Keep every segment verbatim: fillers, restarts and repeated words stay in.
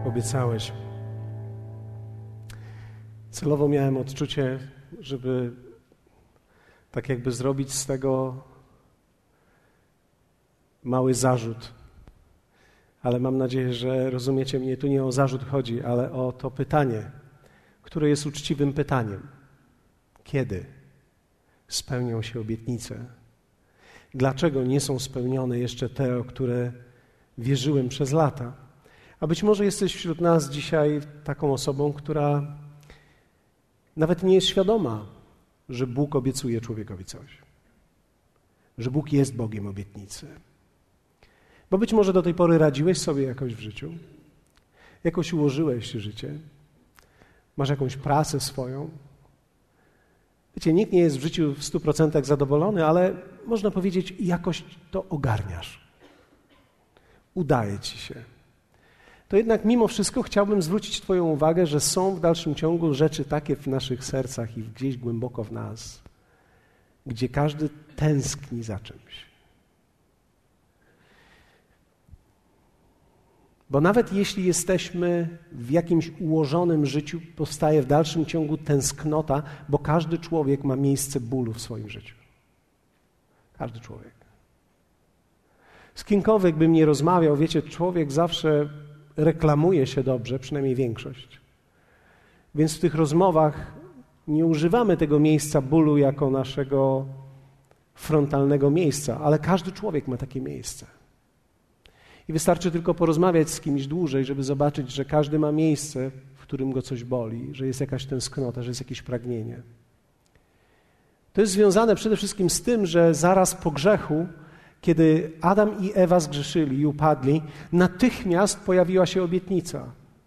obiecałeś. Celowo miałem odczucie, żeby tak jakby zrobić z tego mały zarzut. Ale mam nadzieję, że rozumiecie mnie, tu nie o zarzut chodzi, ale o to pytanie, które jest uczciwym pytaniem. Kiedy spełnią się obietnice? Dlaczego nie są spełnione jeszcze te, o które wierzyłem przez lata? A być może jesteś wśród nas dzisiaj taką osobą, która nawet nie jest świadoma, że Bóg obiecuje człowiekowi coś. Że Bóg jest Bogiem obietnicy. Bo być może do tej pory radziłeś sobie jakoś w życiu, jakoś ułożyłeś życie, masz jakąś pracę swoją. Wiecie, nikt nie jest w życiu w stu procentach zadowolony, ale można powiedzieć, jakoś to ogarniasz. Udaje ci się. To jednak mimo wszystko chciałbym zwrócić Twoją uwagę, że są w dalszym ciągu rzeczy takie w naszych sercach i gdzieś głęboko w nas, gdzie każdy tęskni za czymś. Bo nawet jeśli jesteśmy w jakimś ułożonym życiu, powstaje w dalszym ciągu tęsknota, bo każdy człowiek ma miejsce bólu w swoim życiu. Każdy człowiek. Z kimkolwiek bym nie rozmawiał, wiecie, człowiek zawsze reklamuje się dobrze, przynajmniej większość. Więc w tych rozmowach nie używamy tego miejsca bólu jako naszego frontalnego miejsca, ale każdy człowiek ma takie miejsce. I wystarczy tylko porozmawiać z kimś dłużej, żeby zobaczyć, że każdy ma miejsce, w którym go coś boli, że jest jakaś tęsknota, że jest jakieś pragnienie. To jest związane przede wszystkim z tym, że zaraz po grzechu, kiedy Adam i Ewa zgrzeszyli i upadli, natychmiast pojawiła się obietnica.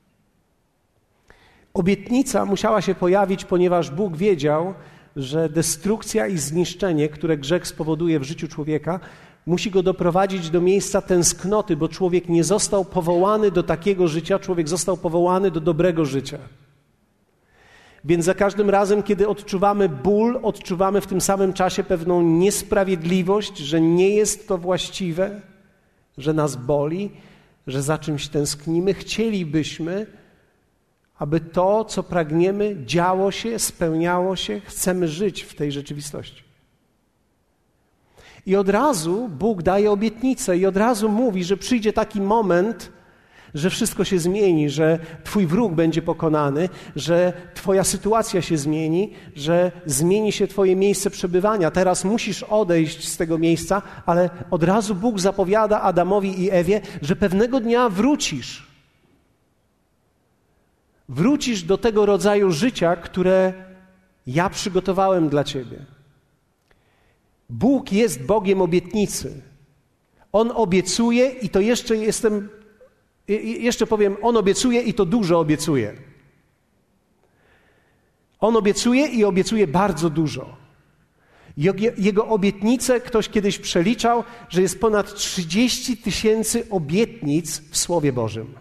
Obietnica musiała się pojawić, ponieważ Bóg wiedział, że destrukcja i zniszczenie, które grzech spowoduje w życiu człowieka, musi go doprowadzić do miejsca tęsknoty, bo człowiek nie został powołany do takiego życia, człowiek został powołany do dobrego życia. Więc za każdym razem, kiedy odczuwamy ból, odczuwamy w tym samym czasie pewną niesprawiedliwość, że nie jest to właściwe, że nas boli, że za czymś tęsknimy. Chcielibyśmy, aby to, co pragniemy, działo się, spełniało się. Chcemy żyć w tej rzeczywistości. I od razu Bóg daje obietnicę i od razu mówi, że przyjdzie taki moment, że wszystko się zmieni, że Twój wróg będzie pokonany, że Twoja sytuacja się zmieni, że zmieni się Twoje miejsce przebywania. Teraz musisz odejść z tego miejsca, ale od razu Bóg zapowiada Adamowi i Ewie, że pewnego dnia wrócisz. Wrócisz do tego rodzaju życia, które ja przygotowałem dla Ciebie. Bóg jest Bogiem obietnicy. On obiecuje i to jeszcze jestem, jeszcze powiem, On obiecuje i to dużo obiecuje. On obiecuje i obiecuje bardzo dużo. Jego obietnice ktoś kiedyś przeliczał, że jest ponad trzydzieści tysięcy obietnic w Słowie Bożym.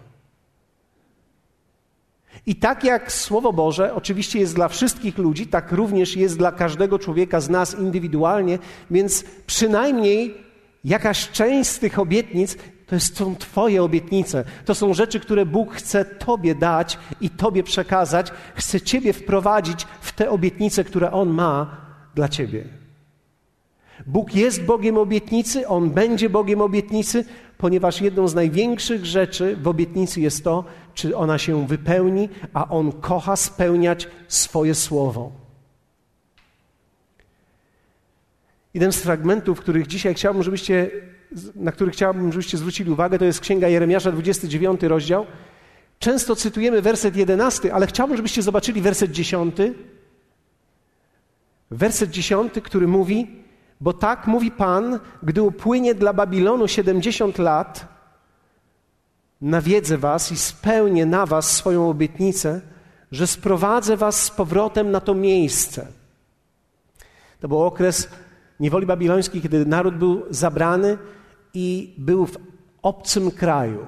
I tak jak Słowo Boże oczywiście jest dla wszystkich ludzi, tak również jest dla każdego człowieka z nas indywidualnie, więc przynajmniej jakaś część z tych obietnic to są Twoje obietnice. To są rzeczy, które Bóg chce Tobie dać i Tobie przekazać. Chce Ciebie wprowadzić w te obietnice, które On ma dla Ciebie. Bóg jest Bogiem obietnicy, On będzie Bogiem obietnicy, ponieważ jedną z największych rzeczy w obietnicy jest to, czy ona się wypełni, a On kocha spełniać swoje słowo. Jeden z fragmentów, których dzisiaj chciałbym, żebyście, na których chciałbym, żebyście zwrócili uwagę, to jest Księga Jeremiasza, dwudziesty dziewiąty rozdział. Często cytujemy werset jedenasty, ale chciałbym, żebyście zobaczyli werset dziesiąty. Werset dziesiąty, który mówi: bo tak mówi Pan, gdy upłynie dla Babilonu siedemdziesiąt lat, nawiedzę was i spełnię na was swoją obietnicę, że sprowadzę was z powrotem na to miejsce. To był okres niewoli babilońskiej, kiedy naród był zabrany i był w obcym kraju.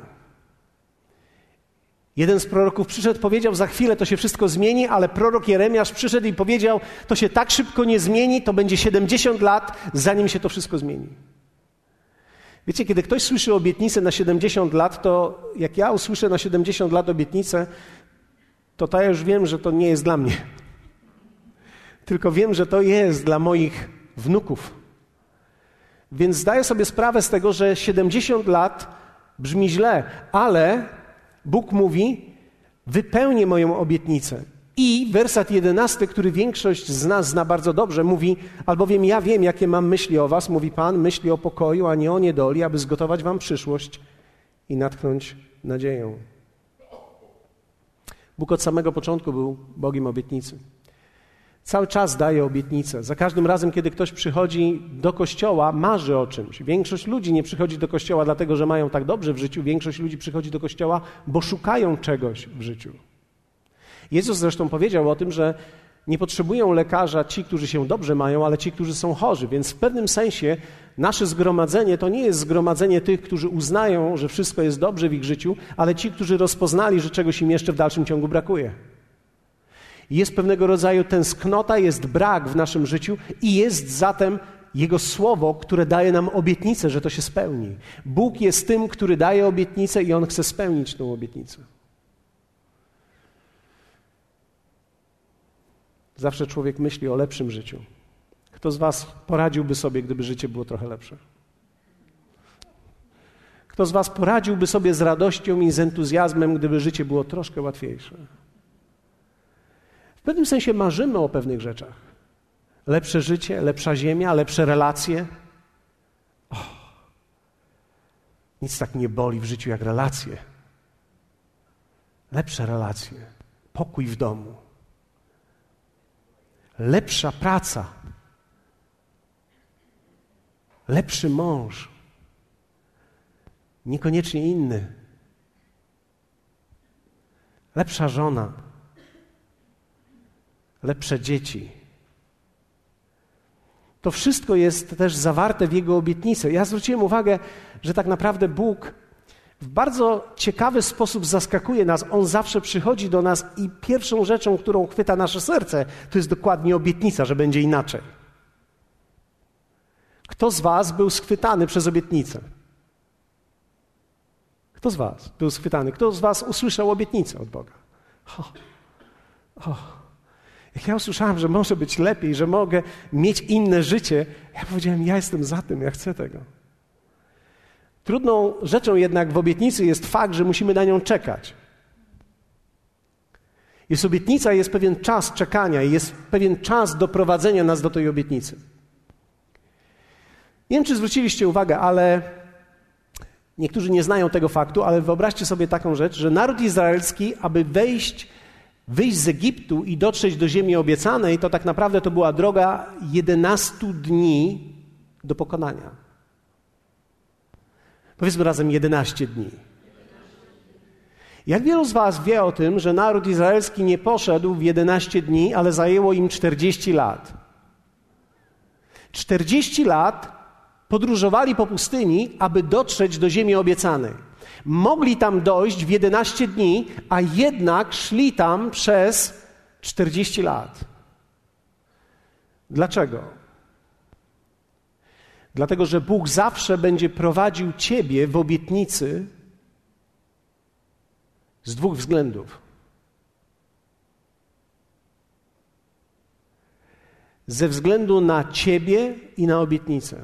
Jeden z proroków przyszedł, powiedział, za chwilę to się wszystko zmieni, ale prorok Jeremiasz przyszedł i powiedział, to się tak szybko nie zmieni, to będzie siedemdziesiąt lat, zanim się to wszystko zmieni. Wiecie, kiedy ktoś słyszy obietnicę na siedemdziesiąt lat, to jak ja usłyszę na siedemdziesiąt lat obietnicę, to to ja już wiem, że to nie jest dla mnie. Tylko wiem, że to jest dla moich wnuków. Więc zdaję sobie sprawę z tego, że siedemdziesiąt lat brzmi źle, ale Bóg mówi, wypełnię moją obietnicę. I werset jedenasty, który większość z nas zna bardzo dobrze, mówi, albowiem ja wiem, jakie mam myśli o was, mówi Pan, myśli o pokoju, a nie o niedoli, aby zgotować wam przyszłość i natchnąć nadzieją. Bóg od samego początku był Bogiem obietnicy. Cały czas daje obietnice. Za każdym razem, kiedy ktoś przychodzi do kościoła, marzy o czymś. Większość ludzi nie przychodzi do kościoła dlatego, że mają tak dobrze w życiu. Większość ludzi przychodzi do kościoła, bo szukają czegoś w życiu. Jezus zresztą powiedział o tym, że nie potrzebują lekarza ci, którzy się dobrze mają, ale ci, którzy są chorzy. Więc w pewnym sensie nasze zgromadzenie to nie jest zgromadzenie tych, którzy uznają, że wszystko jest dobrze w ich życiu, ale ci, którzy rozpoznali, że czegoś im jeszcze w dalszym ciągu brakuje. Jest pewnego rodzaju tęsknota, jest brak w naszym życiu i jest zatem Jego Słowo, które daje nam obietnicę, że to się spełni. Bóg jest tym, który daje obietnicę i On chce spełnić tę obietnicę. Zawsze człowiek myśli o lepszym życiu. Kto z was poradziłby sobie, gdyby życie było trochę lepsze? Kto z was poradziłby sobie z radością i z entuzjazmem, gdyby życie było troszkę łatwiejsze? W pewnym sensie marzymy o pewnych rzeczach. Lepsze życie, lepsza ziemia, lepsze relacje. Oh, nic tak nie boli w życiu jak relacje. Lepsze relacje, pokój w domu. Lepsza praca, lepszy mąż, niekoniecznie inny, lepsza żona, lepsze dzieci. To wszystko jest też zawarte w Jego obietnicy. Ja zwróciłem uwagę, że tak naprawdę Bóg w bardzo ciekawy sposób zaskakuje nas. On zawsze przychodzi do nas i pierwszą rzeczą, którą chwyta nasze serce, to jest dokładnie obietnica, że będzie inaczej. Kto z was był schwytany przez obietnicę? Kto z was był schwytany? Kto z was usłyszał obietnicę od Boga? O, o. Jak ja usłyszałem, że może być lepiej, że mogę mieć inne życie, ja powiedziałem, ja jestem za tym, ja chcę tego. Trudną rzeczą jednak w obietnicy jest fakt, że musimy na nią czekać. Jest obietnica, jest pewien czas czekania i jest pewien czas doprowadzenia nas do tej obietnicy. Nie wiem, czy zwróciliście uwagę, ale niektórzy nie znają tego faktu, ale wyobraźcie sobie taką rzecz, że naród izraelski, aby wejść, wyjść z Egiptu i dotrzeć do ziemi obiecanej, to tak naprawdę to była droga jedenastu dni do pokonania. Powiedzmy razem jedenaście dni. Jak wielu z was wie o tym, że naród izraelski nie poszedł w jedenaście dni, ale zajęło im czterdzieści lat. czterdzieści lat podróżowali po pustyni, aby dotrzeć do ziemi obiecanej. Mogli tam dojść w jedenaście dni, a jednak szli tam przez czterdzieści lat. Dlaczego? Dlatego, że Bóg zawsze będzie prowadził ciebie w obietnicy z dwóch względów. Ze względu na ciebie i na obietnicę.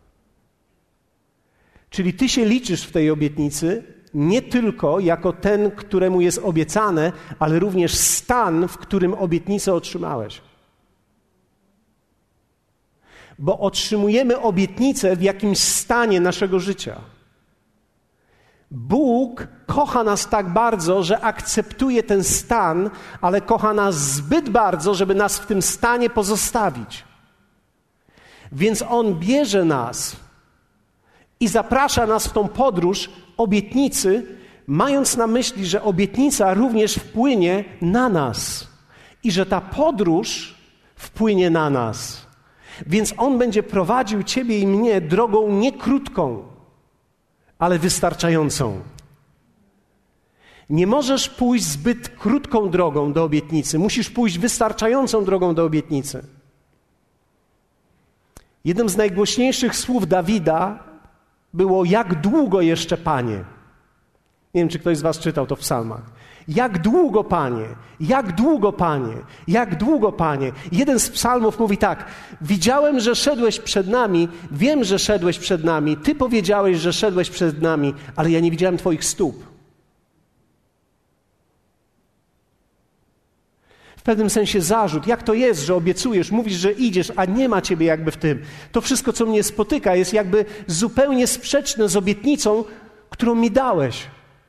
Czyli ty się liczysz w tej obietnicy nie tylko jako ten, któremu jest obiecane, ale również stan, w którym obietnicę otrzymałeś. Bo otrzymujemy obietnicę w jakimś stanie naszego życia. Bóg kocha nas tak bardzo, że akceptuje ten stan, ale kocha nas zbyt bardzo, żeby nas w tym stanie pozostawić. Więc On bierze nas i zaprasza nas w tą podróż obietnicy, mając na myśli, że obietnica również wpłynie na nas i że ta podróż wpłynie na nas. Więc On będzie prowadził ciebie i mnie drogą nie krótką, ale wystarczającą. Nie możesz pójść zbyt krótką drogą do obietnicy. Musisz pójść wystarczającą drogą do obietnicy. Jednym z najgłośniejszych słów Dawida było: jak długo jeszcze, Panie? Nie wiem, czy ktoś z was czytał to w psalmach. Jak długo, Panie? Jak długo, Panie? Jak długo, Panie? Jeden z psalmów mówi tak: widziałem, że szedłeś przed nami, wiem, że szedłeś przed nami, Ty powiedziałeś, że szedłeś przed nami, ale ja nie widziałem Twoich stóp. W pewnym sensie zarzut. Jak to jest, że obiecujesz, mówisz, że idziesz, a nie ma Ciebie jakby w tym? To wszystko, co mnie spotyka, jest jakby zupełnie sprzeczne z obietnicą, którą mi dałeś.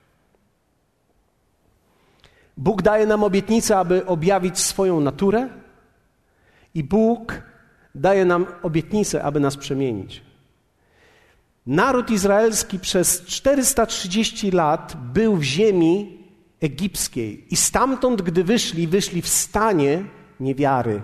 Bóg daje nam obietnicę, aby objawić swoją naturę, i Bóg daje nam obietnicę, aby nas przemienić. Naród izraelski przez czterysta trzydzieści lat był w ziemi egipskiej i stamtąd, gdy wyszli, wyszli w stanie niewiary.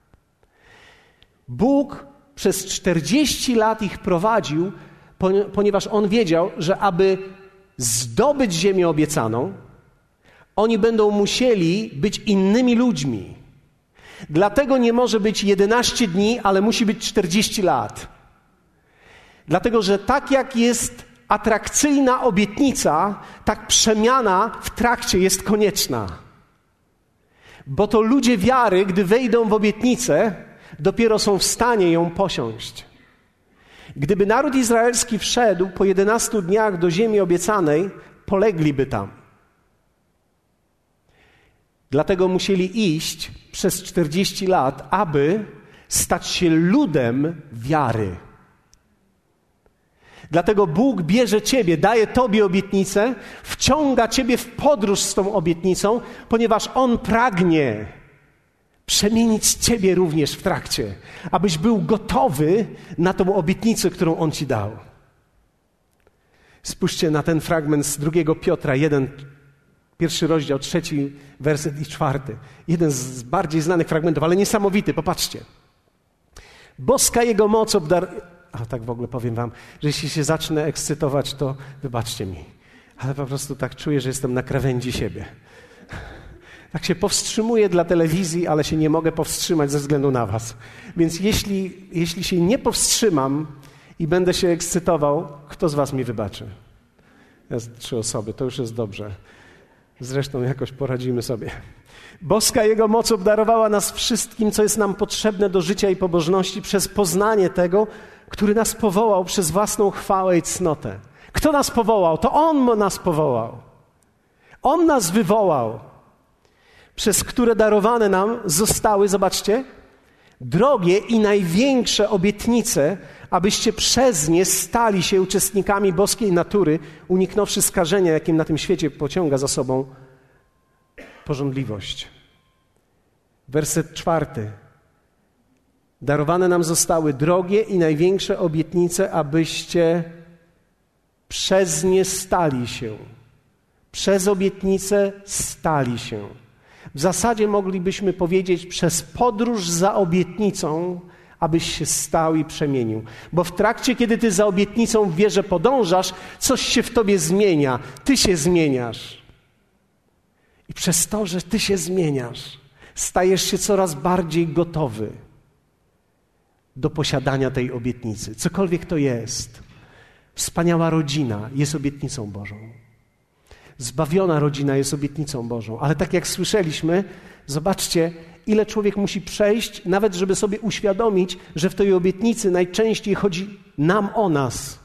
Bóg przez czterdzieści lat ich prowadził, ponieważ On wiedział, że aby zdobyć ziemię obiecaną, oni będą musieli być innymi ludźmi. Dlatego nie może być jedenaście dni, ale musi być czterdzieści lat. Dlatego, że tak jak jest atrakcyjna obietnica, tak przemiana w trakcie jest konieczna. Bo to ludzie wiary, gdy wejdą w obietnicę, dopiero są w stanie ją posiąść. Gdyby naród izraelski wszedł po jedenastu dniach do ziemi obiecanej, polegliby tam. Dlatego musieli iść przez czterdzieści lat, aby stać się ludem wiary. Dlatego Bóg bierze Ciebie, daje Tobie obietnicę, wciąga Ciebie w podróż z tą obietnicą, ponieważ On pragnie przemienić Ciebie również w trakcie, abyś był gotowy na tą obietnicę, którą On Ci dał. Spójrzcie na ten fragment z drugiego Piotra, jeden, pierwszy rozdział, trzeci werset i czwarty. Jeden z bardziej znanych fragmentów, ale niesamowity, popatrzcie. Boska Jego moc obdarowała... A tak w ogóle powiem wam, że jeśli się zacznę ekscytować, to wybaczcie mi. Ale po prostu tak czuję, że jestem na krawędzi siebie. Tak się powstrzymuję dla telewizji, ale się nie mogę powstrzymać ze względu na was. Więc jeśli, jeśli się nie powstrzymam i będę się ekscytował, kto z was mi wybaczy? Jest trzy osoby, to już jest dobrze. Zresztą jakoś poradzimy sobie. Boska Jego moc obdarowała nas wszystkim, co jest nam potrzebne do życia i pobożności przez poznanie tego, który nas powołał przez własną chwałę i cnotę. Kto nas powołał? To On nas powołał. On nas wywołał, przez które darowane nam zostały, zobaczcie, drogie i największe obietnice, abyście przez nie stali się uczestnikami boskiej natury, uniknąwszy skażenia, jakim na tym świecie pociąga za sobą pożądliwość. Werset czwarty. Darowane nam zostały drogie i największe obietnice, abyście przez nie stali się. Przez obietnice stali się. W zasadzie moglibyśmy powiedzieć przez podróż za obietnicą, abyś się stał i przemienił. Bo w trakcie, kiedy ty za obietnicą w wierze podążasz, coś się w tobie zmienia. Ty się zmieniasz. I przez to, że ty się zmieniasz, stajesz się coraz bardziej gotowy do posiadania tej obietnicy. Cokolwiek to jest. Wspaniała rodzina jest obietnicą Bożą. Zbawiona rodzina jest obietnicą Bożą. Ale tak jak słyszeliśmy, zobaczcie, ile człowiek musi przejść, nawet żeby sobie uświadomić, że w tej obietnicy najczęściej chodzi nam o nas.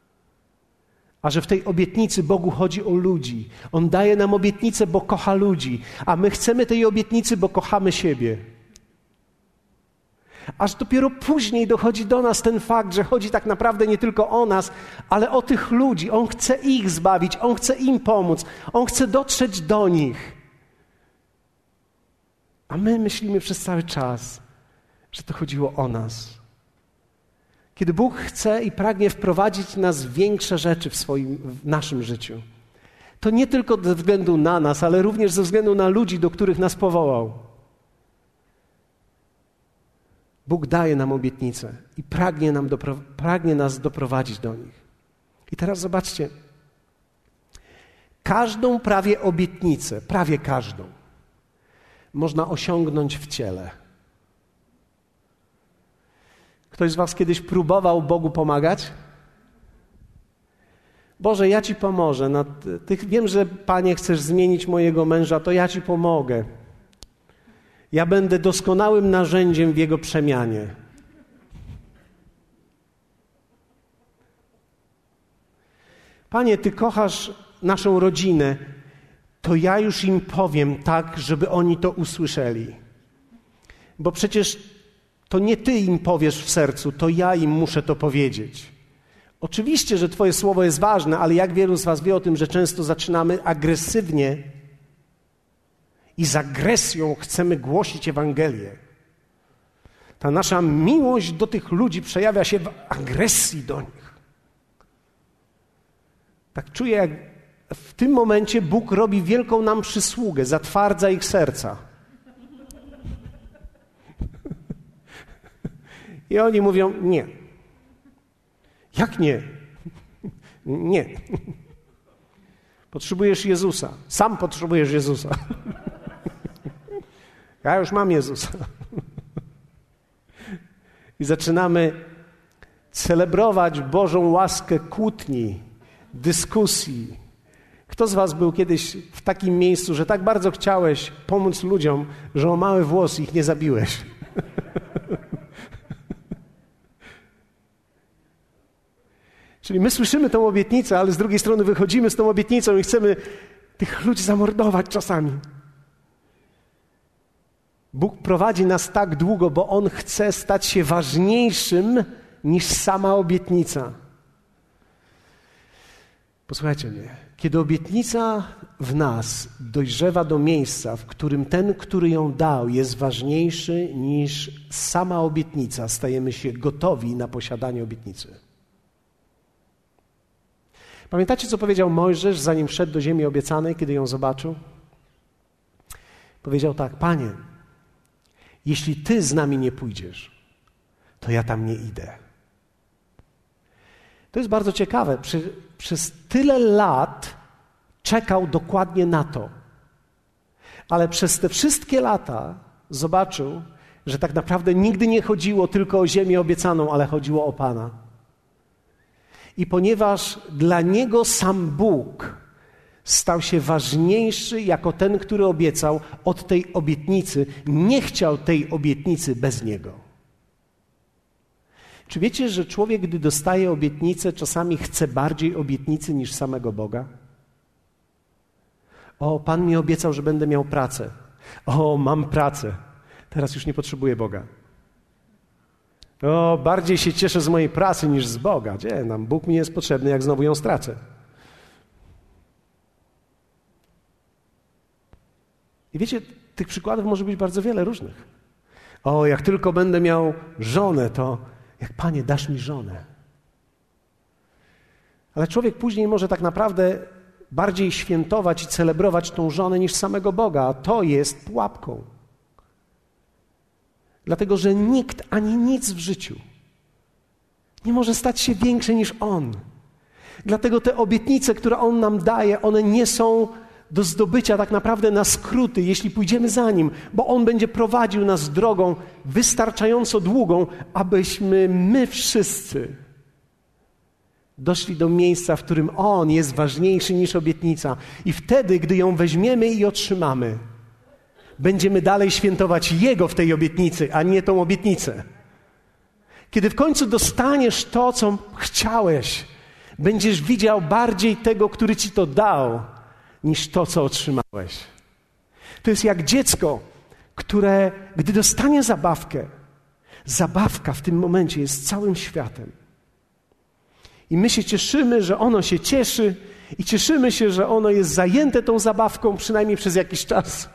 A że w tej obietnicy Bogu chodzi o ludzi. On daje nam obietnicę, bo kocha ludzi. A my chcemy tej obietnicy, bo kochamy siebie. Aż dopiero później dochodzi do nas ten fakt, że chodzi tak naprawdę nie tylko o nas, ale o tych ludzi. On chce ich zbawić, On chce im pomóc, On chce dotrzeć do nich. A my myślimy przez cały czas, że to chodziło o nas. Kiedy Bóg chce i pragnie wprowadzić nas w większe rzeczy w swoim, w naszym życiu, to nie tylko ze względu na nas, ale również ze względu na ludzi, do których nas powołał. Bóg daje nam obietnicę i pragnie, nam dopro- pragnie nas doprowadzić do nich. I teraz zobaczcie. Każdą prawie obietnicę, prawie każdą, można osiągnąć w ciele. Ktoś z was kiedyś próbował Bogu pomagać? Boże, ja Ci pomożę. No, ty, wiem, że Panie chcesz zmienić mojego męża, to ja Ci pomogę. Ja będę doskonałym narzędziem w jego przemianie. Panie, Ty kochasz naszą rodzinę, to ja już im powiem tak, żeby oni to usłyszeli. Bo przecież to nie Ty im powiesz w sercu, to ja im muszę to powiedzieć. Oczywiście, że Twoje słowo jest ważne, ale jak wielu z Was wie o tym, że często zaczynamy agresywnie i z agresją chcemy głosić Ewangelię. Ta nasza miłość do tych ludzi przejawia się w agresji do nich. Tak czuję, jak w tym momencie Bóg robi wielką nam przysługę, zatwardza ich serca. I oni mówią, nie. Jak nie? Nie. Potrzebujesz Jezusa. Sam potrzebujesz Jezusa. Ja już mam Jezusa. I zaczynamy celebrować Bożą łaskę kłótni, dyskusji. Kto z Was był kiedyś w takim miejscu, że tak bardzo chciałeś pomóc ludziom, że o mały włos ich nie zabiłeś? Czyli my słyszymy tą obietnicę, ale z drugiej strony wychodzimy z tą obietnicą i chcemy tych ludzi zamordować czasami. Bóg prowadzi nas tak długo, bo On chce stać się ważniejszym niż sama obietnica. Posłuchajcie mnie. Kiedy obietnica w nas dojrzewa do miejsca, w którym ten, który ją dał, jest ważniejszy niż sama obietnica, stajemy się gotowi na posiadanie obietnicy. Pamiętacie, co powiedział Mojżesz, zanim wszedł do ziemi obiecanej, kiedy ją zobaczył? Powiedział tak: Panie, jeśli Ty z nami nie pójdziesz, to ja tam nie idę. To jest bardzo ciekawe. Przy, przez tyle lat czekał dokładnie na to. Ale przez te wszystkie lata zobaczył, że tak naprawdę nigdy nie chodziło tylko o ziemię obiecaną, ale chodziło o Pana. I ponieważ dla niego sam Bóg stał się ważniejszy jako ten, który obiecał, od tej obietnicy, nie chciał tej obietnicy bez niego. Czy wiecie, że człowiek, gdy dostaje obietnicę, czasami chce bardziej obietnicy niż samego Boga? O, Pan mi obiecał, że będę miał pracę. O, mam pracę. Teraz już nie potrzebuję Boga. O, bardziej się cieszę z mojej pracy niż z Boga. Gdzie nam? Bóg mi jest potrzebny, jak znowu ją stracę. I wiecie, tych przykładów może być bardzo wiele różnych. O, jak tylko będę miał żonę, to jak Panie, dasz mi żonę. Ale człowiek później może tak naprawdę bardziej świętować i celebrować tą żonę niż samego Boga, a to jest pułapką. Dlatego, że nikt ani nic w życiu nie może stać się większy niż On. Dlatego te obietnice, które On nam daje, one nie są do zdobycia tak naprawdę na skróty, jeśli pójdziemy za Nim, bo On będzie prowadził nas drogą wystarczająco długą, abyśmy my wszyscy doszli do miejsca, w którym On jest ważniejszy niż obietnica. I wtedy, gdy ją weźmiemy i otrzymamy, będziemy dalej świętować Jego w tej obietnicy, a nie tą obietnicę. Kiedy w końcu dostaniesz to, co chciałeś, będziesz widział bardziej tego, który Ci to dał, niż to, co otrzymałeś. To jest jak dziecko, które, gdy dostanie zabawkę, zabawka w tym momencie jest całym światem. I my się cieszymy, że ono się cieszy i cieszymy się, że ono jest zajęte tą zabawką przynajmniej przez jakiś czas.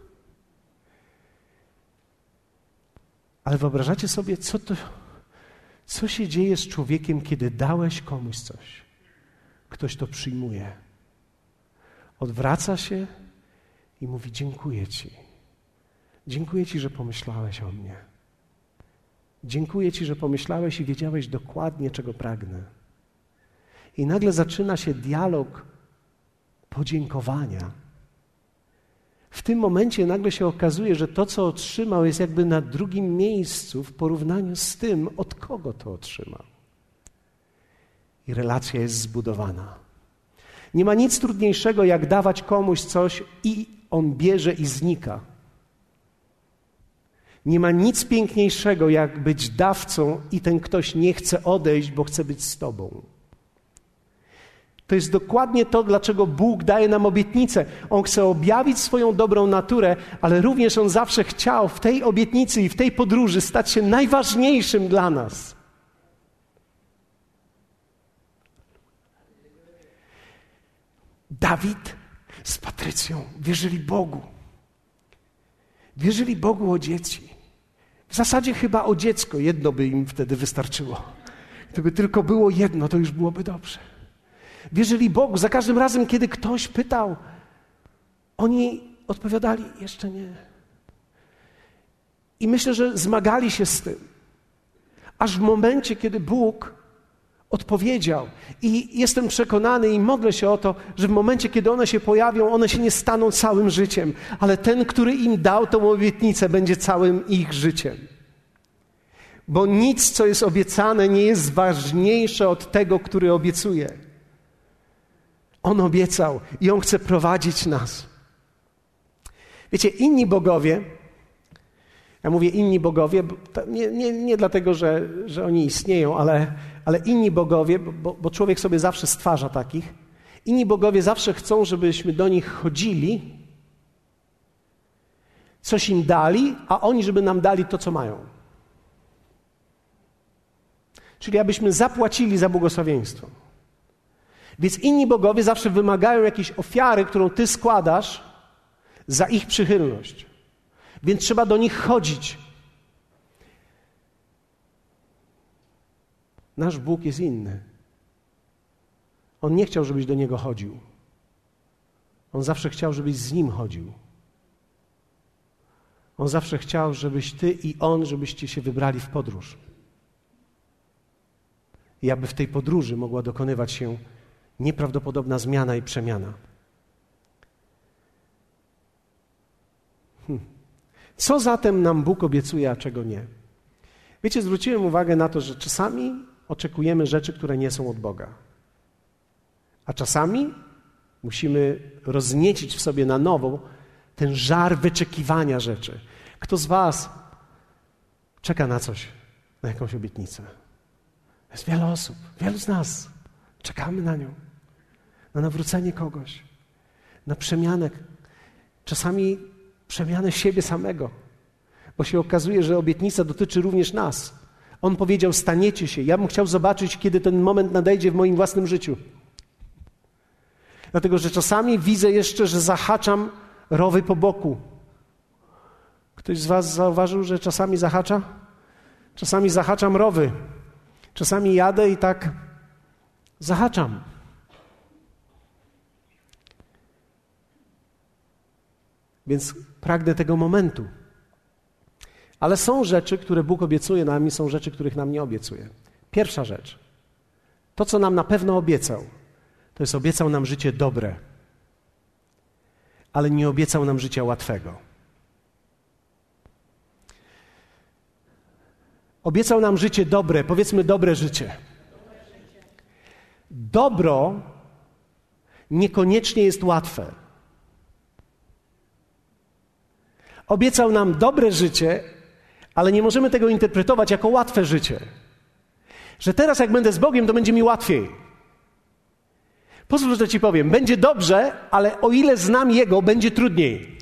Ale wyobrażacie sobie, co to, co się dzieje z człowiekiem, kiedy dałeś komuś coś. Ktoś to przyjmuje. Odwraca się i mówi: dziękuję Ci. Dziękuję Ci, że pomyślałeś o mnie. Dziękuję Ci, że pomyślałeś i wiedziałeś dokładnie, czego pragnę. I nagle zaczyna się dialog podziękowania. W tym momencie nagle się okazuje, że to, co otrzymał, jest jakby na drugim miejscu w porównaniu z tym, od kogo to otrzymał. I relacja jest zbudowana. Nie ma nic trudniejszego, jak dawać komuś coś i on bierze i znika. Nie ma nic piękniejszego, jak być dawcą i ten ktoś nie chce odejść, bo chce być z tobą. To jest dokładnie to, dlaczego Bóg daje nam obietnicę. On chce objawić swoją dobrą naturę, ale również On zawsze chciał w tej obietnicy i w tej podróży stać się najważniejszym dla nas. Dawid z Patrycją wierzyli Bogu. Wierzyli Bogu o dzieci. W zasadzie chyba o dziecko. Jedno by im wtedy wystarczyło. Gdyby tylko było jedno, to już byłoby dobrze. Wierzyli Bogu. Za każdym razem, kiedy ktoś pytał, oni odpowiadali, jeszcze nie. I myślę, że zmagali się z tym. Aż w momencie, kiedy Bóg odpowiedział. I jestem przekonany i modlę się o to, że w momencie, kiedy one się pojawią, one się nie staną całym życiem, ale ten, który im dał tą obietnicę, będzie całym ich życiem. Bo nic, co jest obiecane, nie jest ważniejsze od tego, który obiecuje. On obiecał i On chce prowadzić nas. Wiecie, inni bogowie, ja mówię inni bogowie, nie, nie, nie dlatego, że, że oni istnieją, ale, ale inni bogowie, bo, bo człowiek sobie zawsze stwarza takich, inni bogowie zawsze chcą, żebyśmy do nich chodzili, coś im dali, a oni, żeby nam dali to, co mają. Czyli abyśmy zapłacili za błogosławieństwo. Więc inni bogowie zawsze wymagają jakiejś ofiary, którą ty składasz za ich przychylność. Więc trzeba do nich chodzić. Nasz Bóg jest inny. On nie chciał, żebyś do Niego chodził. On zawsze chciał, żebyś z Nim chodził. On zawsze chciał, żebyś ty i On, żebyście się wybrali w podróż. I aby w tej podróży mogła dokonywać się nieprawdopodobna zmiana i przemiana. Hmm. Co zatem nam Bóg obiecuje, a czego nie? Wiecie, zwróciłem uwagę na to, że czasami oczekujemy rzeczy, które nie są od Boga. A czasami musimy rozniecić w sobie na nowo ten żar wyczekiwania rzeczy. Kto z was czeka na coś, na jakąś obietnicę? Jest wiele osób, wielu z nas. Czekamy na nią, na nawrócenie kogoś, na przemianę. Czasami przemianę siebie samego, bo się okazuje, że obietnica dotyczy również nas. On powiedział, staniecie się. Ja bym chciał zobaczyć, kiedy ten moment nadejdzie w moim własnym życiu. Dlatego, że czasami widzę jeszcze, że zahaczam rowy po boku. Ktoś z was zauważył, że czasami zahacza? Czasami zahaczam rowy. Czasami jadę i tak zahaczam. Więc pragnę tego momentu. Ale są rzeczy, które Bóg obiecuje nam i są rzeczy, których nam nie obiecuje. Pierwsza rzecz. To, co nam na pewno obiecał, to jest obiecał nam życie dobre. Ale nie obiecał nam życia łatwego. Obiecał nam życie dobre, powiedzmy dobre życie. Dobro niekoniecznie jest łatwe. Obiecał nam dobre życie, ale nie możemy tego interpretować jako łatwe życie. Że teraz jak będę z Bogiem, to będzie mi łatwiej. Pozwól, że ci powiem, będzie dobrze, ale o ile znam Jego, będzie trudniej.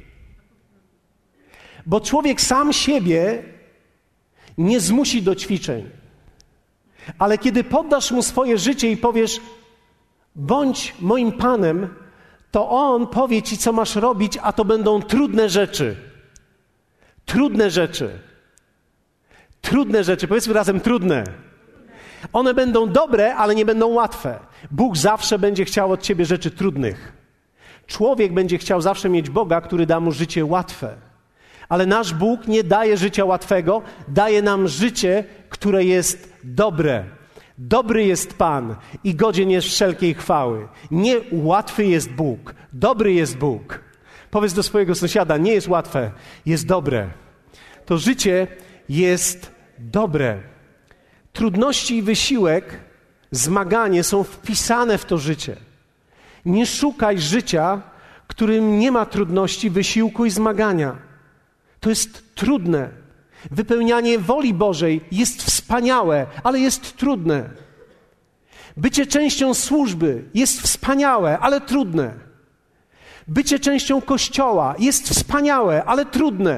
Bo człowiek sam siebie nie zmusi do ćwiczeń. Ale kiedy poddasz Mu swoje życie i powiesz, bądź moim Panem, to On powie ci, co masz robić, a to będą trudne rzeczy. Trudne rzeczy. Trudne rzeczy. Powiedzmy razem trudne. One będą dobre, ale nie będą łatwe. Bóg zawsze będzie chciał od ciebie rzeczy trudnych. Człowiek będzie chciał zawsze mieć Boga, który da mu życie łatwe. Ale nasz Bóg nie daje życia łatwego, daje nam życie, które jest dobre. Dobry jest Pan i godzien jest wszelkiej chwały. Nie łatwy jest Bóg, dobry jest Bóg. Powiedz do swojego sąsiada, nie jest łatwe, jest dobre. To życie jest dobre. Trudności i wysiłek, zmaganie są wpisane w to życie. Nie szukaj życia, w którym nie ma trudności, wysiłku i zmagania. To jest trudne. Wypełnianie woli Bożej jest wspaniałe, ale jest trudne. Bycie częścią służby jest wspaniałe, ale trudne. Bycie częścią Kościoła jest wspaniałe, ale trudne.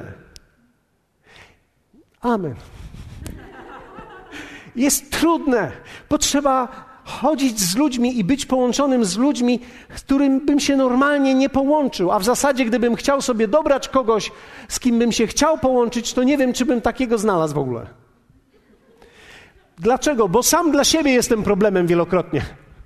Amen. Jest trudne. Potrzeba chodzić z ludźmi i być połączonym z ludźmi, z którym bym się normalnie nie połączył. A w zasadzie, gdybym chciał sobie dobrać kogoś, z kim bym się chciał połączyć, to nie wiem, czy bym takiego znalazł w ogóle. Dlaczego? Bo sam dla siebie jestem problemem wielokrotnie.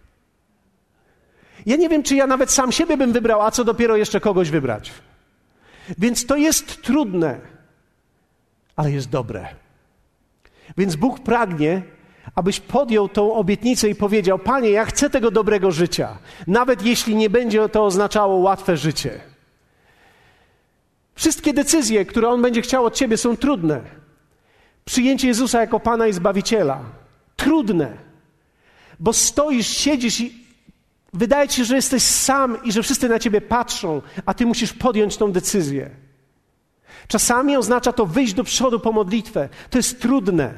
Ja nie wiem, czy ja nawet sam siebie bym wybrał, a co dopiero jeszcze kogoś wybrać. Więc to jest trudne, ale jest dobre. Więc Bóg pragnie, abyś podjął tą obietnicę i powiedział: Panie, ja chcę tego dobrego życia, nawet jeśli nie będzie to oznaczało łatwe życie. Wszystkie decyzje, które On będzie chciał od ciebie, są trudne. Przyjęcie Jezusa jako Pana i Zbawiciela. Trudne. Bo stoisz, siedzisz i wydaje ci się, że jesteś sam i że wszyscy na ciebie patrzą, a ty musisz podjąć tą decyzję. Czasami oznacza to wyjść do przodu po modlitwę. To jest trudne.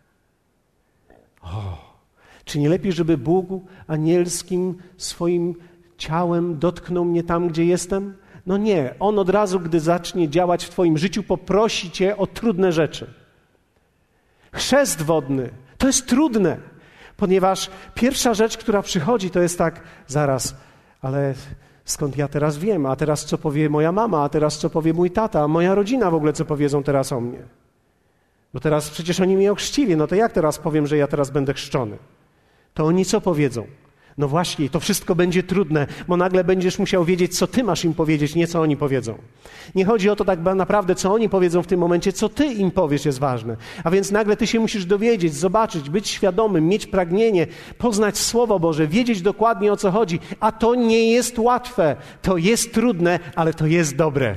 O, czy nie lepiej, żeby Bóg anielskim swoim ciałem dotknął mnie tam, gdzie jestem? No nie. On od razu, gdy zacznie działać w twoim życiu, poprosi cię o trudne rzeczy. Chrzest wodny to jest trudne, ponieważ pierwsza rzecz, która przychodzi, to jest tak: zaraz, ale skąd ja teraz wiem? A teraz co powie moja mama? A teraz co powie mój tata? A moja rodzina w ogóle co powiedzą teraz o mnie? Bo teraz przecież oni mnie ochrzcili, no to jak teraz powiem, że ja teraz będę chrzczony? To oni co powiedzą? No właśnie, to wszystko będzie trudne, bo nagle będziesz musiał wiedzieć, co ty masz im powiedzieć, nie co oni powiedzą. Nie chodzi o to tak naprawdę, co oni powiedzą w tym momencie, co ty im powiesz, jest ważne. A więc nagle ty się musisz dowiedzieć, zobaczyć, być świadomym, mieć pragnienie, poznać Słowo Boże, wiedzieć dokładnie, o co chodzi. A to nie jest łatwe, to jest trudne, ale to jest dobre.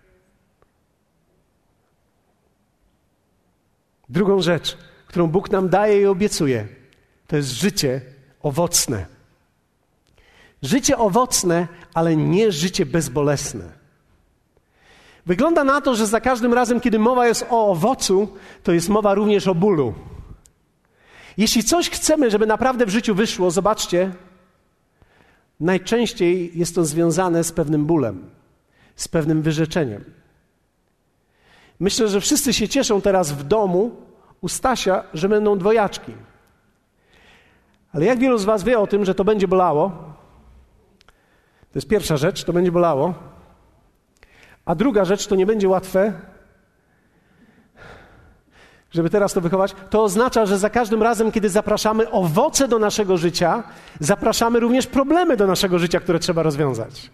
Drugą rzecz, którą Bóg nam daje i obiecuje, to jest życie owocne. Życie owocne, ale nie życie bezbolesne. Wygląda na to, że za każdym razem, kiedy mowa jest o owocu, to jest mowa również o bólu. Jeśli coś chcemy, żeby naprawdę w życiu wyszło, zobaczcie, najczęściej jest to związane z pewnym bólem, z pewnym wyrzeczeniem. Myślę, że wszyscy się cieszą teraz w domu u Stasia, że będą dwojaczki. Ale jak wielu z was wie o tym, że to będzie bolało? To jest pierwsza rzecz, to będzie bolało. A druga rzecz, to nie będzie łatwe, żeby teraz to wychować. To oznacza, że za każdym razem, kiedy zapraszamy owoce do naszego życia, zapraszamy również problemy do naszego życia, które trzeba rozwiązać.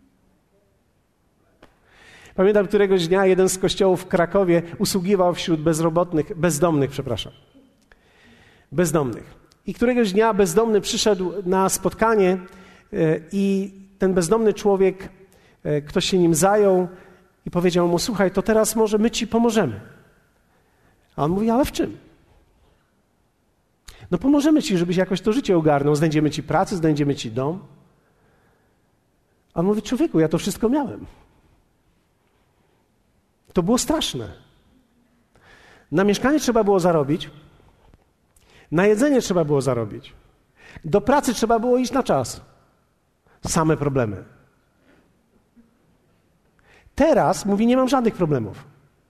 Pamiętam, któregoś dnia jeden z kościołów w Krakowie usługiwał wśród bezrobotnych, bezdomnych, przepraszam, bezdomnych. I któregoś dnia bezdomny przyszedł na spotkanie i ten bezdomny człowiek, ktoś się nim zajął i powiedział mu: słuchaj, to teraz może my ci pomożemy. A on mówi: ale w czym? No pomożemy ci, żebyś jakoś to życie ogarnął, znajdziemy ci pracę, znajdziemy ci dom. A on mówi: człowieku, ja to wszystko miałem. To było straszne. Na mieszkanie trzeba było zarobić, na jedzenie trzeba było zarobić, do pracy trzeba było iść na czas. Same problemy. Teraz, mówi, nie mam żadnych problemów.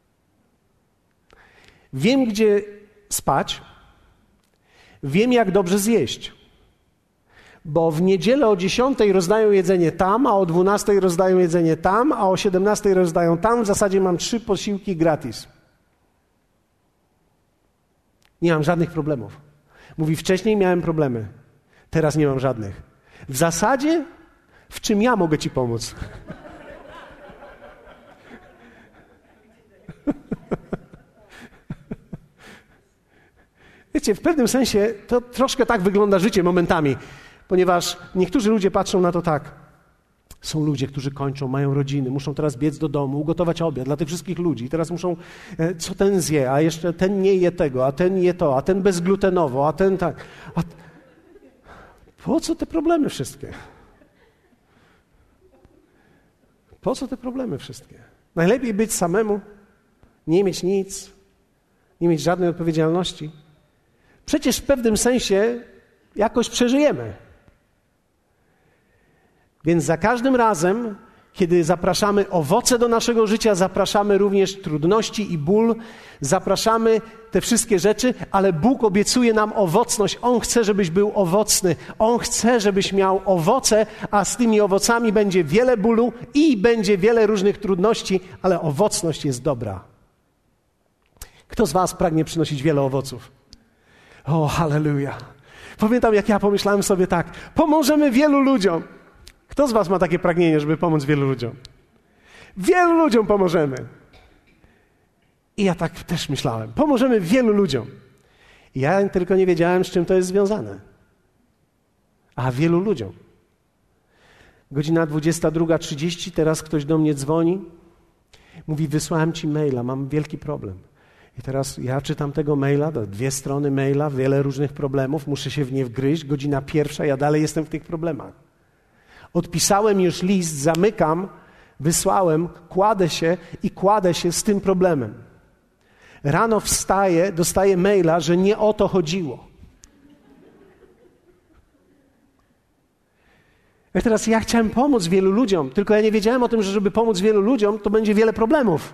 Wiem, gdzie spać, wiem, jak dobrze zjeść, bo w niedzielę o dziesiątej rozdają jedzenie tam, a o dwunastej rozdają jedzenie tam, a o siedemnastej rozdają tam. W zasadzie mam trzy posiłki gratis. Nie mam żadnych problemów. Mówi, wcześniej miałem problemy, teraz nie mam żadnych. W zasadzie, w czym ja mogę ci pomóc? Wiecie, w pewnym sensie to troszkę tak wygląda życie momentami, ponieważ niektórzy ludzie patrzą na to tak. Są ludzie, którzy kończą, mają rodziny, muszą teraz biec do domu, ugotować obiad dla tych wszystkich ludzi. I teraz muszą, co ten zje, a jeszcze ten nie je tego, a ten je to, a ten bezglutenowo, a ten tak. A... Po co te problemy wszystkie? Po co te problemy wszystkie? Najlepiej być samemu, nie mieć nic, nie mieć żadnej odpowiedzialności. Przecież w pewnym sensie jakoś przeżyjemy. Więc za każdym razem, kiedy zapraszamy owoce do naszego życia, zapraszamy również trudności i ból, zapraszamy te wszystkie rzeczy, ale Bóg obiecuje nam owocność. On chce, żebyś był owocny. On chce, żebyś miał owoce, a z tymi owocami będzie wiele bólu i będzie wiele różnych trudności, ale owocność jest dobra. Kto z was pragnie przynosić wiele owoców? O, halleluja. Pamiętam, jak ja pomyślałem sobie tak, pomożemy wielu ludziom. Kto z was ma takie pragnienie, żeby pomóc wielu ludziom? Wielu ludziom pomożemy. I ja tak też myślałem. Pomożemy wielu ludziom. I ja tylko nie wiedziałem, z czym to jest związane. A wielu ludziom. Godzina dwudziesta druga trzydzieści, teraz ktoś do mnie dzwoni. Mówi, wysłałem ci maila, mam wielki problem. I teraz ja czytam tego maila, dwie strony maila, wiele różnych problemów, muszę się w nie wgryźć. Godzina pierwsza, ja dalej jestem w tych problemach. Odpisałem już list, zamykam, wysłałem, kładę się i kładę się z tym problemem. Rano wstaję, dostaję maila, że nie o to chodziło. I teraz ja chciałem pomóc wielu ludziom, tylko ja nie wiedziałem o tym, że żeby pomóc wielu ludziom, to będzie wiele problemów.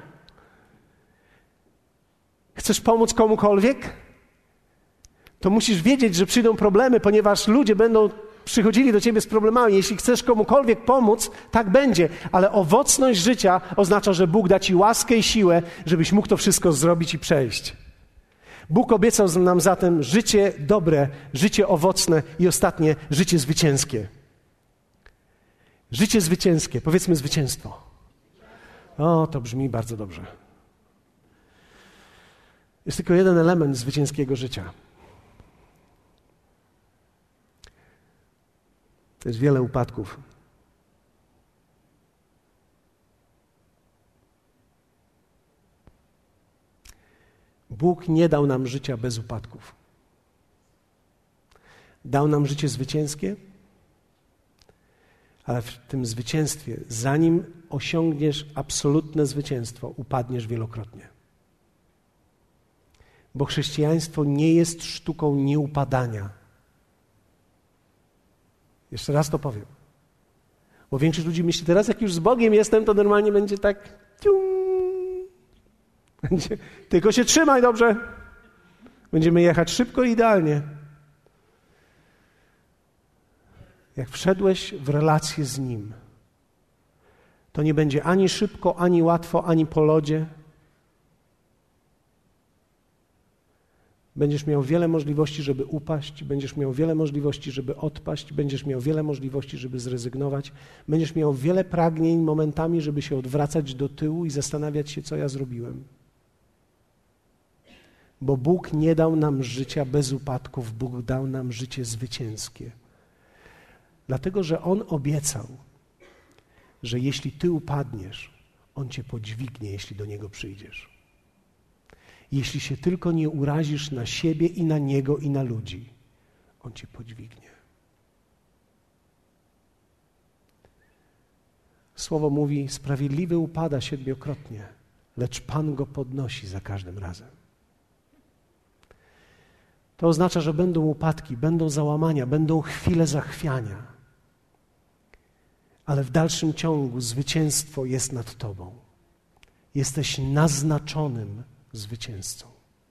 Chcesz pomóc komukolwiek? To musisz wiedzieć, że przyjdą problemy, ponieważ ludzie będą przychodzili do ciebie z problemami. Jeśli chcesz komukolwiek pomóc, tak będzie. Ale owocność życia oznacza, że Bóg da ci łaskę i siłę, żebyś mógł to wszystko zrobić i przejść. Bóg obiecał nam zatem życie dobre, życie owocne i ostatnie, życie zwycięskie. Życie zwycięskie, powiedzmy zwycięstwo. O, to brzmi bardzo dobrze. Jest tylko jeden element zwycięskiego życia. To jest wiele upadków. Bóg nie dał nam życia bez upadków. Dał nam życie zwycięskie, ale w tym zwycięstwie, zanim osiągniesz absolutne zwycięstwo, upadniesz wielokrotnie. Bo chrześcijaństwo nie jest sztuką nieupadania. Jeszcze raz to powiem. Bo większość ludzi myśli, teraz jak już z Bogiem jestem, to normalnie będzie tak... Będzie, tylko się trzymaj dobrze. Będziemy jechać szybko i idealnie. Jak wszedłeś w relację z Nim, to nie będzie ani szybko, ani łatwo, ani po lodzie. Będziesz miał wiele możliwości, żeby upaść, będziesz miał wiele możliwości, żeby odpaść, będziesz miał wiele możliwości, żeby zrezygnować, będziesz miał wiele pragnień momentami, żeby się odwracać do tyłu i zastanawiać się, co ja zrobiłem. Bo Bóg nie dał nam życia bez upadków, Bóg dał nam życie zwycięskie. Dlatego, że On obiecał, że jeśli ty upadniesz, On cię podźwignie, jeśli do Niego przyjdziesz. Jeśli się tylko nie urazisz na siebie i na Niego i na ludzi, On cię podźwignie. Słowo mówi, sprawiedliwy upada siedmiokrotnie, lecz Pan go podnosi za każdym razem. To oznacza, że będą upadki, będą załamania, będą chwile zachwiania, ale w dalszym ciągu zwycięstwo jest nad tobą. Jesteś naznaczonym zwycięzcą.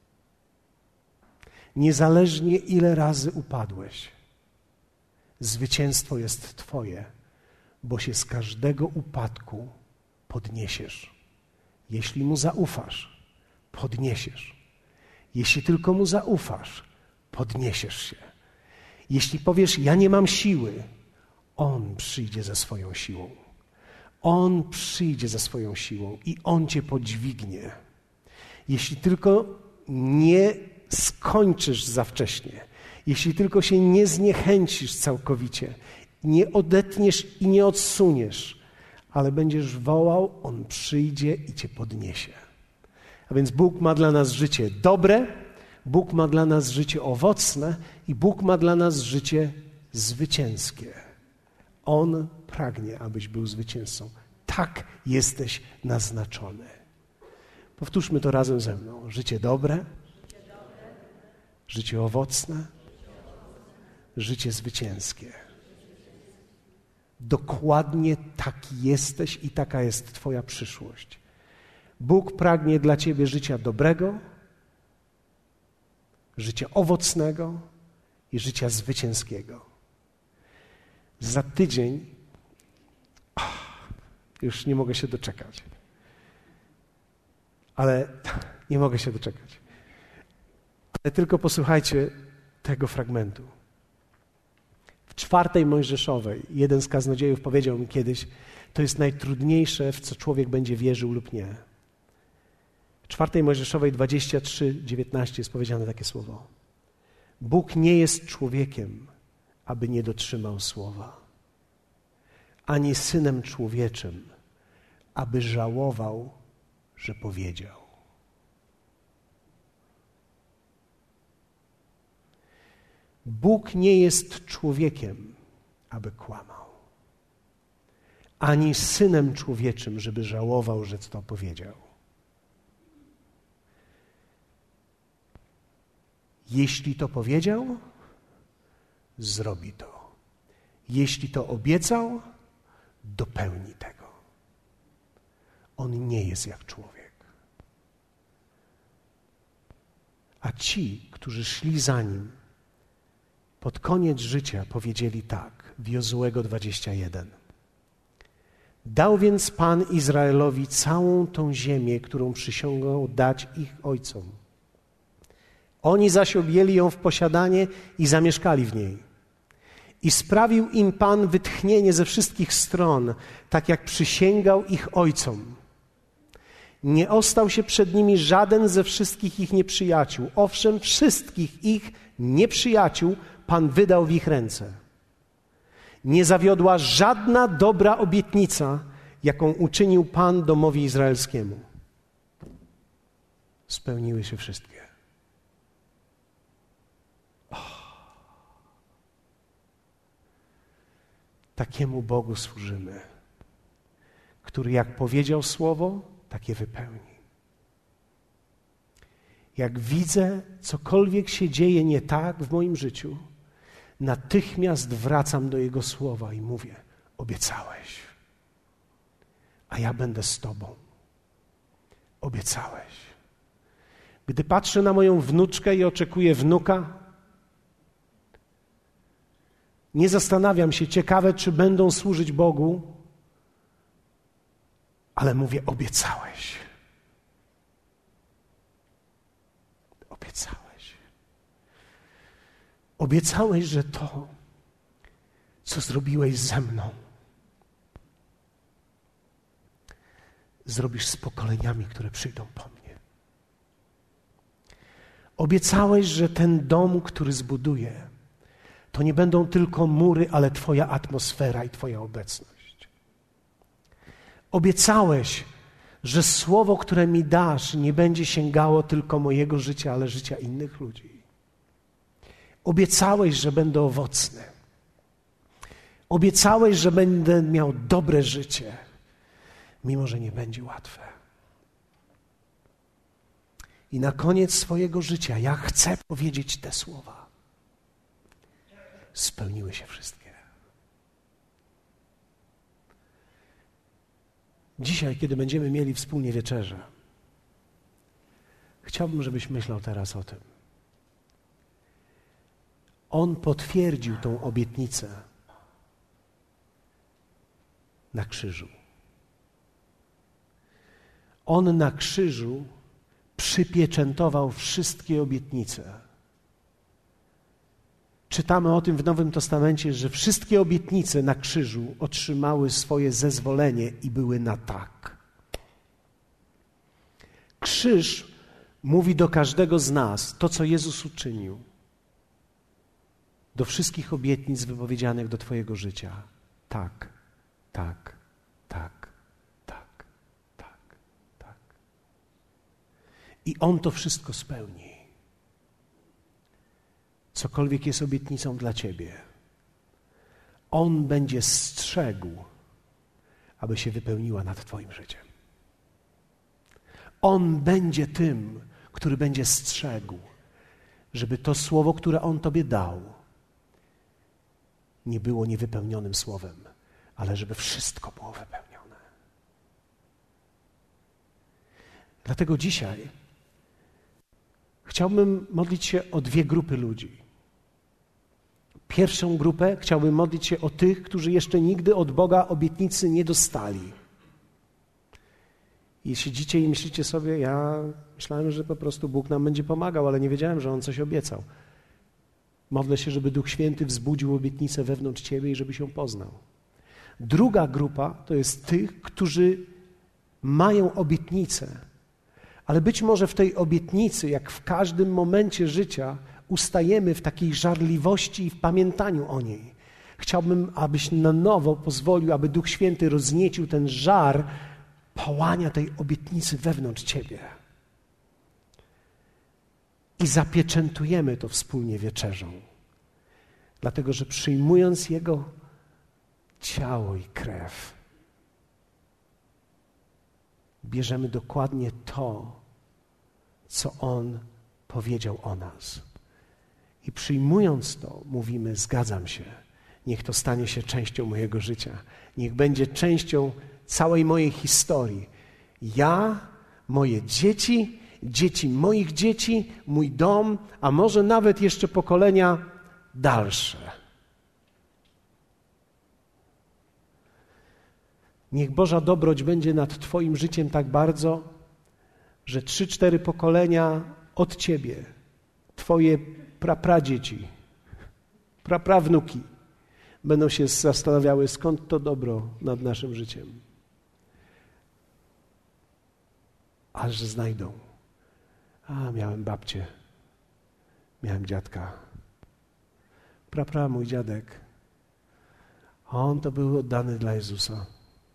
Niezależnie ile razy upadłeś, zwycięstwo jest twoje, bo się z każdego upadku podniesiesz. Jeśli Mu zaufasz, podniesiesz. Jeśli tylko Mu zaufasz, podniesiesz się. Jeśli powiesz, ja nie mam siły, On przyjdzie ze swoją siłą. On przyjdzie ze swoją siłą i On cię podźwignie. Jeśli tylko nie skończysz za wcześnie, jeśli tylko się nie zniechęcisz całkowicie, nie odetniesz i nie odsuniesz, ale będziesz wołał, On przyjdzie i cię podniesie. A więc Bóg ma dla nas życie dobre, Bóg ma dla nas życie owocne i Bóg ma dla nas życie zwycięskie. On pragnie, abyś był zwycięzcą. tak jesteś naznaczony. Powtórzmy to razem ze mną. Życie dobre, życie owocne, życie zwycięskie. Dokładnie taki jesteś i taka jest Twoja przyszłość. Bóg pragnie dla Ciebie życia dobrego, życia owocnego i życia zwycięskiego. Za tydzień oh, już nie mogę się doczekać. Ale nie mogę się doczekać. Ale tylko posłuchajcie tego fragmentu. W czwartej Mojżeszowej jeden z kaznodziejów powiedział mi kiedyś, to jest najtrudniejsze, w co człowiek będzie wierzył lub nie. W czwartej Mojżeszowej dwadzieścia trzy, dziewiętnaście jest powiedziane takie słowo. Bóg nie jest człowiekiem, aby nie dotrzymał słowa, ani synem człowieczym, aby żałował, że powiedział. Bóg nie jest człowiekiem, aby kłamał, ani synem człowieczym, żeby żałował, że to powiedział. Jeśli to powiedział, zrobi to. Jeśli to obiecał, dopełni tego. On nie jest jak człowiek. A ci, którzy szli za nim, pod koniec życia powiedzieli tak, w Jozuego dwadzieścia jeden. Dał więc Pan Izraelowi całą tą ziemię, którą przysiągał dać ich ojcom. Oni zaś objęli ją w posiadanie i zamieszkali w niej. I sprawił im Pan wytchnienie ze wszystkich stron, tak jak przysięgał ich ojcom. Nie ostał się przed nimi żaden ze wszystkich ich nieprzyjaciół. Owszem, wszystkich ich nieprzyjaciół Pan wydał w ich ręce. Nie zawiodła żadna dobra obietnica, jaką uczynił Pan domowi izraelskiemu. Spełniły się wszystkie. Takiemu Bogu służymy, który jak powiedział słowo, takie wypełni. Jak widzę, cokolwiek się dzieje nie tak w moim życiu, natychmiast wracam do Jego słowa i mówię, obiecałeś, a ja będę z Tobą. Obiecałeś. Gdy patrzę na moją wnuczkę i oczekuję wnuka, nie zastanawiam się, ciekawe, czy będą służyć Bogu, ale mówię, obiecałeś. Obiecałeś. Obiecałeś, że to, co zrobiłeś ze mną, zrobisz z pokoleniami, które przyjdą po mnie. Obiecałeś, że ten dom, który zbuduję, to nie będą tylko mury, ale Twoja atmosfera i Twoja obecność. Obiecałeś, że słowo, które mi dasz, nie będzie sięgało tylko mojego życia, ale życia innych ludzi. Obiecałeś, że będę owocny. Obiecałeś, że będę miał dobre życie, mimo że nie będzie łatwe. I na koniec swojego życia ja chcę powiedzieć te słowa. Spełniły się wszystkie. Dzisiaj, kiedy będziemy mieli wspólnie wieczerzę, chciałbym, żebyś myślał teraz o tym. On potwierdził tą obietnicę na krzyżu. On na krzyżu przypieczętował wszystkie obietnice. Czytamy o tym w Nowym Testamencie, że wszystkie obietnice na krzyżu otrzymały swoje zezwolenie i były na tak. Krzyż mówi do każdego z nas to, co Jezus uczynił. Do wszystkich obietnic wypowiedzianych do Twojego życia. Tak, tak, tak, tak, tak, tak. I On to wszystko spełni. Cokolwiek jest obietnicą dla Ciebie, On będzie strzegł, aby się wypełniła nad twoim życiem. On będzie tym, który będzie strzegł, żeby to słowo, które On tobie dał, nie było niewypełnionym słowem, ale żeby wszystko było wypełnione. Dlatego dzisiaj chciałbym modlić się o dwie grupy ludzi. Pierwszą grupę chciałbym modlić się o tych, którzy jeszcze nigdy od Boga obietnicy nie dostali. I siedzicie i myślicie sobie, ja myślałem, że po prostu Bóg nam będzie pomagał, ale nie wiedziałem, że On coś obiecał. Modlę się, żeby Duch Święty wzbudził obietnicę wewnątrz ciebie i żebyś ją poznał. Druga grupa to jest tych, którzy mają obietnicę, ale być może w tej obietnicy, jak w każdym momencie życia, ustajemy w takiej żarliwości i w pamiętaniu o niej. Chciałbym, abyś na nowo pozwolił, aby Duch Święty rozniecił ten żar pałania tej obietnicy wewnątrz ciebie. I zapieczętujemy to wspólnie wieczerzą. Dlatego, że przyjmując Jego ciało i krew, bierzemy dokładnie to, co On powiedział o nas. I przyjmując to, mówimy, zgadzam się, niech to stanie się częścią mojego życia. Niech będzie częścią całej mojej historii. Ja, moje dzieci, dzieci moich dzieci, mój dom, a może nawet jeszcze pokolenia dalsze. Niech Boża dobroć będzie nad twoim życiem tak bardzo, że trzy, cztery pokolenia od ciebie, twoje prapradzieci, praprawnuki będą się zastanawiały, skąd to dobro nad naszym życiem. Aż znajdą. A, miałem babcię, miałem dziadka. Prapra, mój dziadek. On to był oddany dla Jezusa.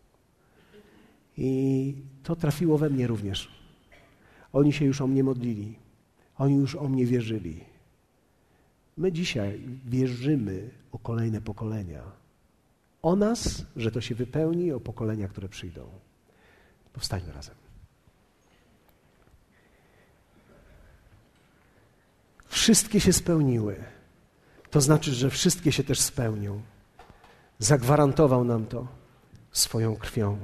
I to trafiło we mnie również. Oni się już o mnie modlili. Oni już o mnie wierzyli. My dzisiaj wierzymy o kolejne pokolenia. O nas, że to się wypełni, o pokolenia, które przyjdą. Powstańmy razem. Wszystkie się spełniły. To znaczy, że wszystkie się też spełnią. Zagwarantował nam to swoją krwią.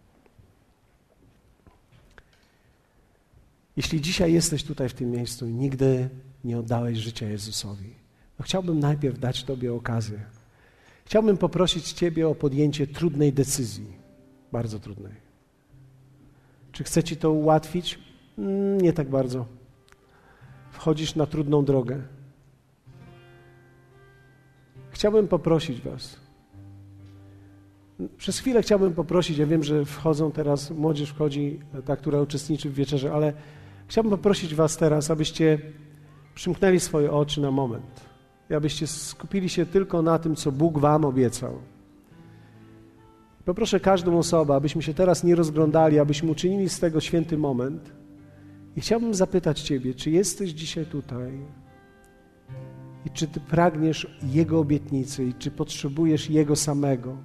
Jeśli dzisiaj jesteś tutaj w tym miejscu i nigdy nie oddałeś życia Jezusowi, to chciałbym najpierw dać tobie okazję. Chciałbym poprosić ciebie o podjęcie trudnej decyzji, bardzo trudnej. Czy chcę ci to ułatwić? Nie tak bardzo. Wchodzisz na trudną drogę. Chciałbym poprosić was. Przez chwilę chciałbym poprosić, ja wiem, że wchodzą teraz, młodzież wchodzi, ta, która uczestniczy w wieczerzy, ale chciałbym poprosić was teraz, abyście przymknęli swoje oczy na moment i abyście skupili się tylko na tym, co Bóg wam obiecał. Poproszę każdą osobę, abyśmy się teraz nie rozglądali, abyśmy uczynili z tego święty moment. I chciałbym zapytać ciebie, czy jesteś dzisiaj tutaj i czy ty pragniesz Jego obietnicy i czy potrzebujesz Jego samego.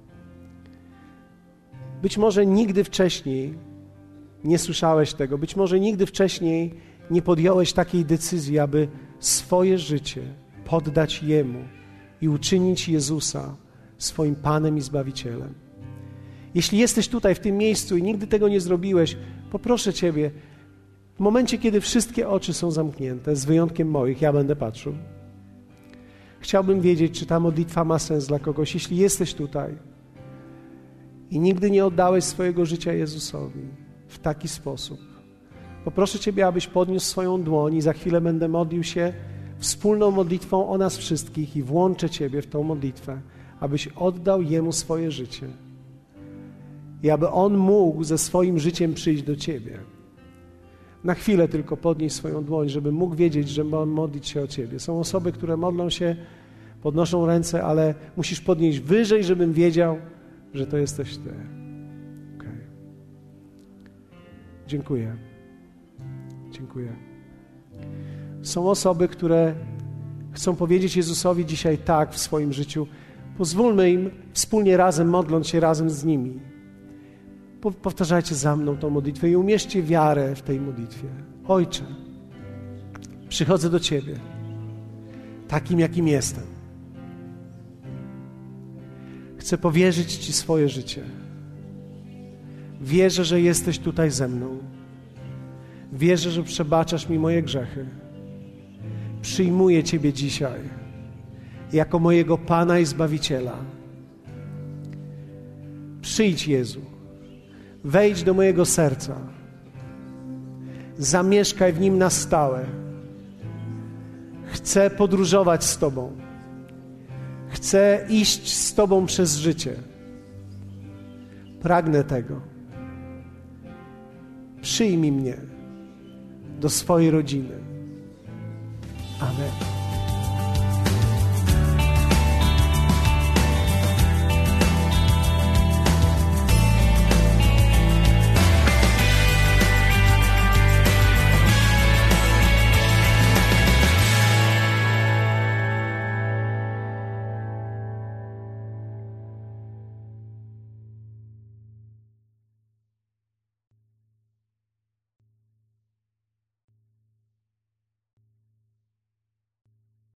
Być może nigdy wcześniej nie słyszałeś tego, być może nigdy wcześniej nie podjąłeś takiej decyzji, aby swoje życie poddać Jemu i uczynić Jezusa swoim Panem i Zbawicielem. Jeśli jesteś tutaj w tym miejscu i nigdy tego nie zrobiłeś, poproszę Ciebie, w momencie, kiedy wszystkie oczy są zamknięte, z wyjątkiem moich, ja będę patrzył. Chciałbym wiedzieć, czy ta modlitwa ma sens dla kogoś. Jeśli jesteś tutaj i nigdy nie oddałeś swojego życia Jezusowi w taki sposób, poproszę Ciebie, abyś podniósł swoją dłoń i za chwilę będę modlił się wspólną modlitwą o nas wszystkich i włączę Ciebie w tą modlitwę, abyś oddał Jemu swoje życie i aby On mógł ze swoim życiem przyjść do Ciebie. Na chwilę tylko podnieś swoją dłoń, żeby mógł wiedzieć, że ma modlić się o Ciebie. Są osoby, które modlą się, podnoszą ręce, ale musisz podnieść wyżej, żebym wiedział, że to jesteś Ty. Okay. Dziękuję. Dziękuję. Są osoby, które chcą powiedzieć Jezusowi dzisiaj tak w swoim życiu. Pozwólmy im wspólnie razem, modląc się razem z nimi. Powtarzajcie za mną tą modlitwę i umierzcie wiarę w tej modlitwie. Ojcze, przychodzę do Ciebie, takim jakim jestem. Chcę powierzyć Ci swoje życie. Wierzę, że jesteś tutaj ze mną. Wierzę, że przebaczasz mi moje grzechy. Przyjmuję Ciebie dzisiaj jako mojego Pana i Zbawiciela. Przyjdź, Jezu. Wejdź do mojego serca. Zamieszkaj w nim na stałe. Chcę podróżować z Tobą. Chcę iść z Tobą przez życie. Pragnę tego. Przyjmij mnie do swojej rodziny. Amen.